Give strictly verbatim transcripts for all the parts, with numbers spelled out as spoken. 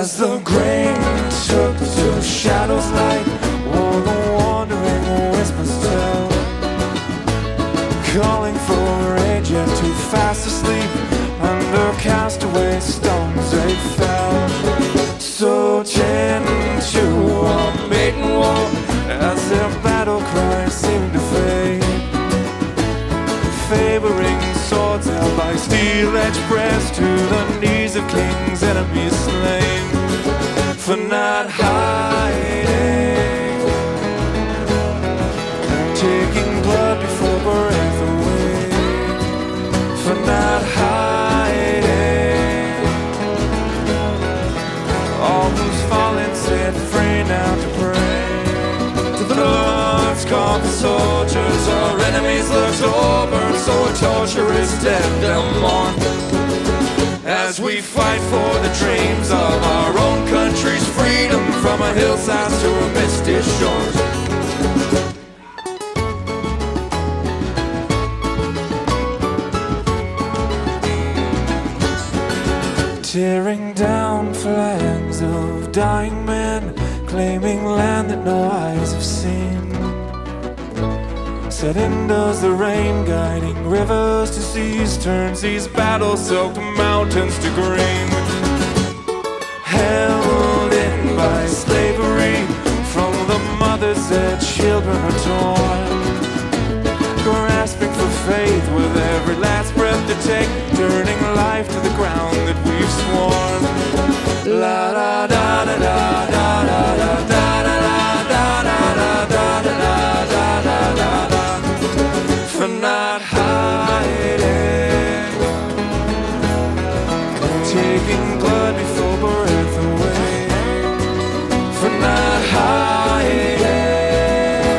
As the grain took to shadows light, while the wandering whispers tell, calling for age yet too fast to sleep. Under castaway stones they fell. So tend to a maiden wall as their battle cries seemed to fade, favoring swords held by steel-edged pressed to the knees of kings, enemies slain for not hiding, taking blood before breath away, for not hiding. All who's fallen set free now to pray to the Lord's call for soldiers. Our enemies looked over, so a torturous death they'll mourn as we fight for the dreams of our own country's freedom, from a hillside to a misty shores. Tearing down flags of dying men, claiming land that no eyes have seen. Set indoors the rain, guiding rivers to seas, turns these battle-soaked mountains to green. Held in by slavery, from the mothers their children are torn, grasping for faith with every last breath to take, turning life to the ground that we've sworn. La da da da da da da da da da da da da da da da. For not hiding, taking blood before breath away, for not hiding.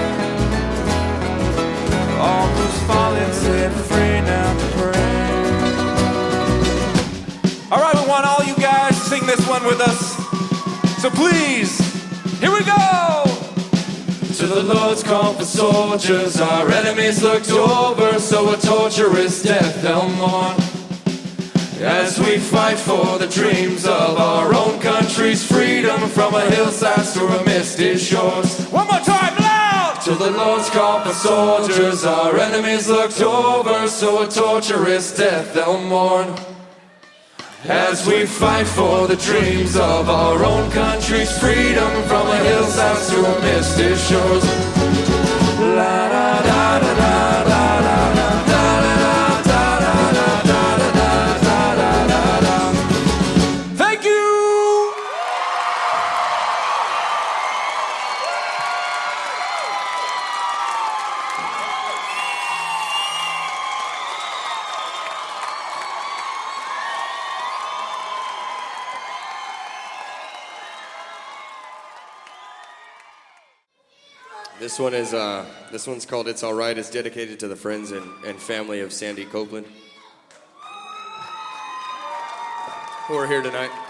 All who's fallen set free now to pray. Alright, we want all you guys to sing this one with us. So please, here we go! To the Lord's call for soldiers, our enemies looked over, so a torturous death they'll mourn as we fight for the dreams of our own country's freedom, from a hillside to a misty shores. One more time, loud! To the Lord's call for soldiers, our enemies looked over, so a torturous death they'll mourn as we fight for the dreams of our own country's freedom, from a hillside to a misty shores. La da da da da da da da da da da. Thank you. This one is uh, this one's called "It's All Right." It's dedicated to the friends and, and family of Sandy Copeland, who are here tonight.